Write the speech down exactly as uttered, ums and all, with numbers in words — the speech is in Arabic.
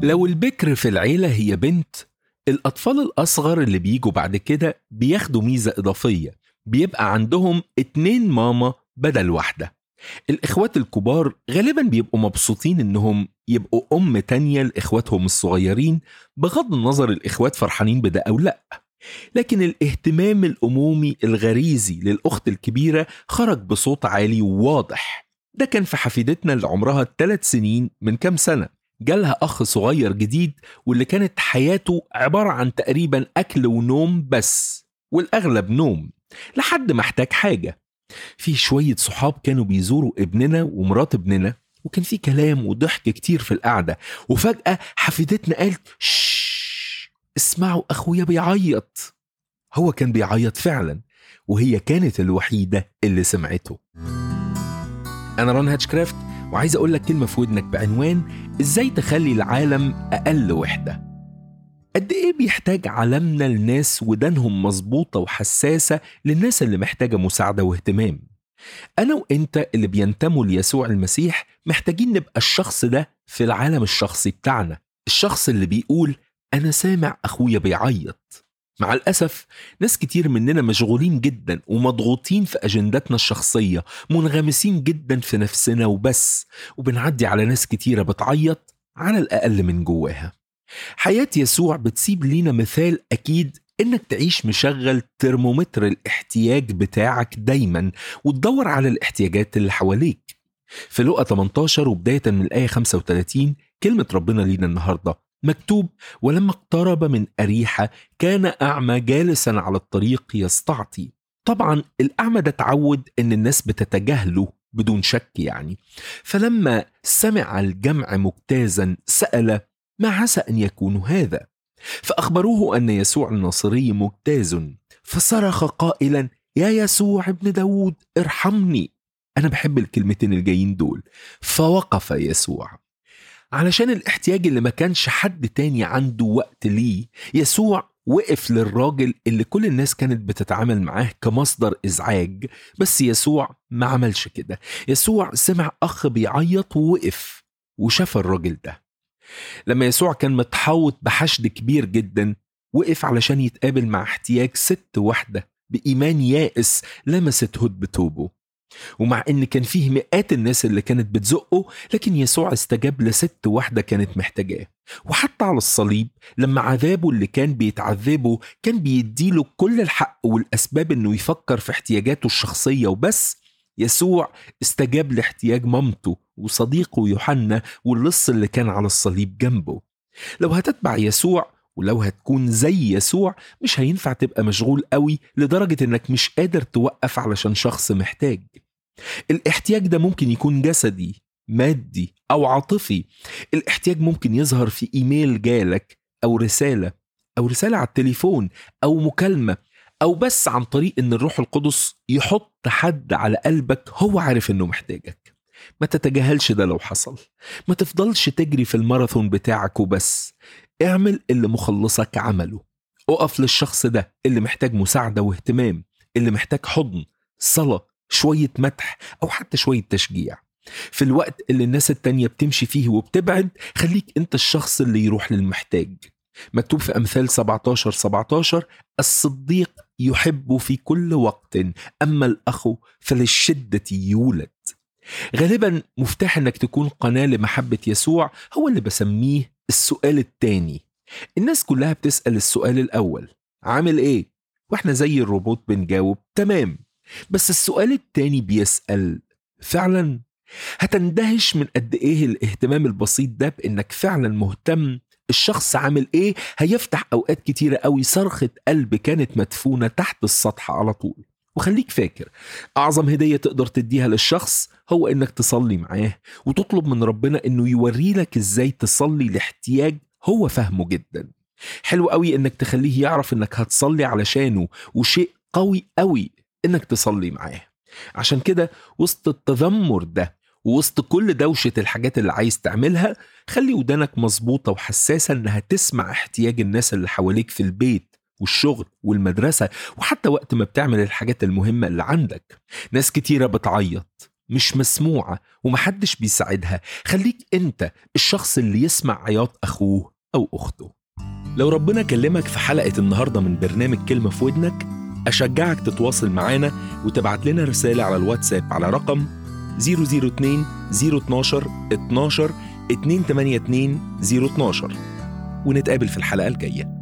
لو البكر في العيلة هي بنت، الأطفال الأصغر اللي بيجوا بعد كده بياخدوا ميزة إضافية، بيبقى عندهم اتنين ماما بدل واحدة. الإخوات الكبار غالبا بيبقوا مبسوطين إنهم يبقوا أم تانية لإخواتهم الصغيرين، بغض النظر الإخوات فرحانين بده أو لأ. لكن الاهتمام الأمومي الغريزي للأخت الكبيرة خرج بصوت عالي وواضح. ده كان في حفيدتنا اللي عمرها ثلاث سنين من كام سنة. جالها أخ صغير جديد، واللي كانت حياته عبارة عن تقريبا أكل ونوم بس، والأغلب نوم لحد ما احتاج حاجة. في شوية صحاب كانوا بيزوروا ابننا ومرات ابننا، وكان في كلام وضحك كتير في القعدة، وفجأة حفيدتنا قالت شش، اسمعوا أخويا بيعيط. هو كان بيعيط فعلا، وهي كانت الوحيدة اللي سمعته. أنا ران هاتشكرافت، وعايز أقول لك كلمة في ودنك بعنوان إزاي تخلي العالم أقل وحدة. قد إيه بيحتاج عالمنا لناس ودانهم مظبوطة وحساسة للناس اللي محتاجة مساعدة واهتمام. أنا وإنت اللي بينتموا ليسوع المسيح محتاجين نبقى الشخص ده في العالم الشخصي بتاعنا، الشخص اللي بيقول أنا سامع أخويا بيعيط. مع الأسف ناس كتير مننا مشغولين جدا ومضغوطين في أجنداتنا الشخصية، منغمسين جدا في نفسنا وبس، وبنعدي على ناس كتيرة بتعيط على الأقل من جواها. حياة يسوع بتسيب لينا مثال أكيد إنك تعيش مشغل ترمومتر الاحتياج بتاعك دايما، وتدور على الاحتياجات اللي حواليك. في لوقا ثمانية عشر وبداية من الآية خمسة وثلاثين كلمة ربنا لينا النهاردة مكتوب: ولما اقترب من أريحة كان أعمى جالسا على الطريق يستعطي. طبعا الأعمى ده تعود إن الناس بتتجاهله بدون شك يعني. فلما سمع الجمع مجتازا سأل: ما عسى أن يكون هذا؟ فأخبروه أن يسوع الناصري مجتاز، فصرخ قائلا: يا يسوع ابن داود ارحمني. أنا بحب الكلمتين الجايين دول. فوقف يسوع علشان الاحتياج اللي ما كانش حد تاني عنده وقت ليه. يسوع وقف للراجل اللي كل الناس كانت بتتعامل معاه كمصدر إزعاج، بس يسوع ما عملش كده. يسوع سمع أخ بيعيط ووقف وشاف الراجل ده. لما يسوع كان متحوط بحشد كبير جدا، وقف علشان يتقابل مع احتياج ست واحدة بإيمان يائس لمست هد بتوبه. ومع ان كان فيه مئات الناس اللي كانت بتزقه، لكن يسوع استجاب لست واحدة كانت محتاجاه. وحتى على الصليب لما عذابه اللي كان بيتعذبه كان بيديله كل الحق والأسباب انه يفكر في احتياجاته الشخصية وبس، يسوع استجاب لاحتياج مامته وصديقه يوحنا واللص اللي كان على الصليب جنبه. لو هتتبع يسوع ولو هتكون زي يسوع، مش هينفع تبقى مشغول قوي لدرجة انك مش قادر توقف علشان شخص محتاج. الاحتياج ده ممكن يكون جسدي، مادي أو عاطفي. الاحتياج ممكن يظهر في إيميل جالك، أو رسالة أو رسالة على التليفون، أو مكالمة، أو بس عن طريق إن الروح القدس يحط حد على قلبك هو عارف إنه محتاجك. ما تتجاهلش ده لو حصل. ما تفضلش تجري في الماراثون بتاعك وبس. اعمل اللي مخلصك عمله. اقف للشخص ده اللي محتاج مساعدة واهتمام، اللي محتاج حضن، صلاة، شوية مدح، أو حتى شوية تشجيع. في الوقت اللي الناس التانية بتمشي فيه وبتبعد، خليك انت الشخص اللي يروح للمحتاج. مكتوب في أمثال سبعة عشر سبعة عشر: الصديق يحب في كل وقت، أما الأخ فللشدة يولد. غالبا مفتاح انك تكون قناة لمحبة يسوع هو اللي بسميه السؤال التاني. الناس كلها بتسأل السؤال الأول: عامل ايه؟ واحنا زي الروبوت بنجاوب تمام. بس السؤال التاني بيسأل: فعلا؟ هتندهش من قد ايه الاهتمام البسيط ده بانك فعلا مهتم. الشخص عامل ايه هيفتح اوقات كتيرة قوي صرخة قلب كانت مدفونة تحت السطح على طول. وخليك فاكر، اعظم هدية تقدر تديها للشخص هو انك تصلي معاه وتطلب من ربنا انه يوري لك ازاي تصلي لاحتياج هو فهمه جدا. حلو قوي انك تخليه يعرف انك هتصلي علشانه، وشيء قوي قوي انك تصلي معاه. عشان كده وسط التذمر ده ووسط كل دوشة الحاجات اللي عايز تعملها، خلي ودانك مظبوطة وحساسة انها تسمع احتياج الناس اللي حواليك في البيت والشغل والمدرسة، وحتى وقت ما بتعمل الحاجات المهمة اللي عندك. ناس كتيرة بتعيط، مش مسموعة ومحدش بيساعدها، خليك أنت الشخص اللي يسمع عياط أخوه أو أخته. لو ربنا كلمك في حلقة النهاردة من برنامج كلمة في ودنك، أشجعك تتواصل معانا وتبعت لنا رسالة على الواتساب على رقم صفر صفر اتنين صفر اتناشر اتناشر اتنين تمانية اتنين صفر اتناشر، ونتقابل في الحلقة الجاية.